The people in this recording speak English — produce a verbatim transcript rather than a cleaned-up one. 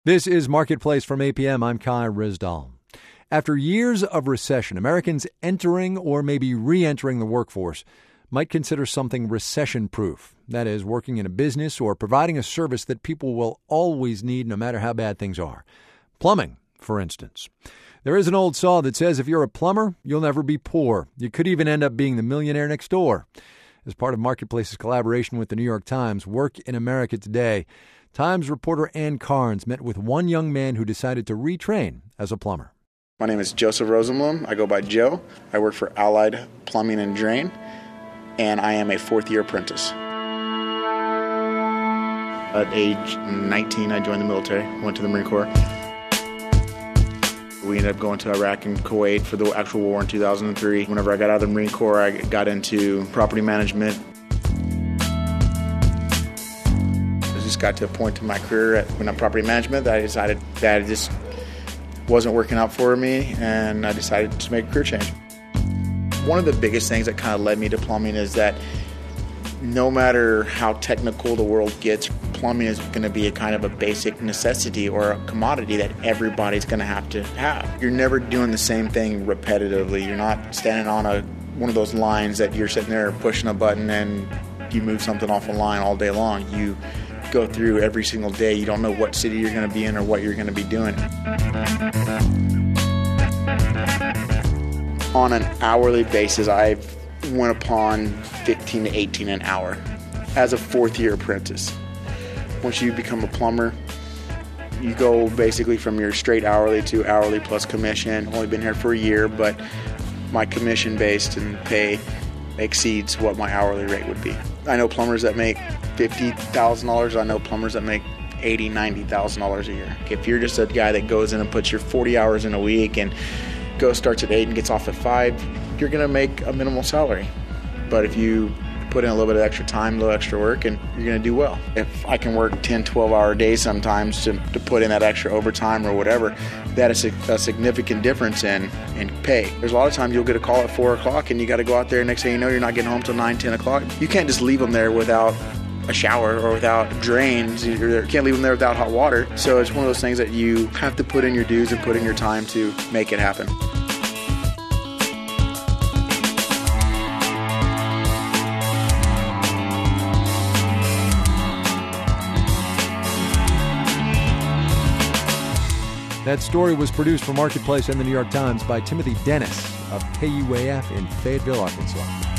This is Marketplace from A P M. I'm Kai Rizdal. After years of recession, Americans entering or maybe re-entering the workforce might consider something recession-proof. That is, working in a business or providing a service that people will always need no matter how bad things are. Plumbing, for instance. There is an old saw that says if you're a plumber, you'll never be poor. You could even end up being the millionaire next door. As part of Marketplace's collaboration with the New York Times, Work in America Today, Times reporter Ann Carnes met with one young man who decided to retrain as a plumber. My name is Joseph Rosenblum. I go by Joe. I work for Allied Plumbing and Drain, and I am a fourth-year apprentice. At age nineteen, I joined the military, went to the Marine Corps. We ended up going to Iraq and Kuwait for the actual war in two thousand three. Whenever I got out of the Marine Corps, I got into property management. I just got to a point in my career at, when I'm property management that I decided that it just wasn't working out for me, and I decided to make a career change. One of the biggest things that kind of led me to plumbing is that no matter how technical the world gets, plumbing is going to be a kind of a basic necessity or a commodity that everybody's going to have to have. You're never doing the same thing repetitively. You're not standing on a one of those lines that you're sitting there pushing a button and you move something off a line all day long. You go through every single day. You don't know what city you're going to be in or what you're going to be doing. On an hourly basis, I went upon fifteen to eighteen an hour as a fourth-year apprentice. Once you become a plumber, you go basically from your straight hourly to hourly plus commission. I've only been here for a year, but my commission-based and pay exceeds what my hourly rate would be. I know plumbers that make fifty thousand dollars. I know plumbers that make eighty thousand dollars, ninety thousand dollars a year. If you're just a guy that goes in and puts your forty hours in a week and goes starts at eight and gets off at five, you're going to make a minimal salary. But if you put in a little bit of extra time, a little extra work, and you're going to do well. If I can work ten, twelve-hour days sometimes to, to put in that extra overtime or whatever, that is a, a significant difference in, in pay. There's a lot of times you'll get a call at four o'clock and you got to go out there, next thing you know, you're not getting home till nine, ten o'clock. You can't just leave them there without a shower or without drains. You can't leave them there without hot water. So it's one of those things that you have to put in your dues and put in your time to make it happen. That story was produced for Marketplace and the New York Times by Timothy Dennis of K U A F in Fayetteville, Arkansas.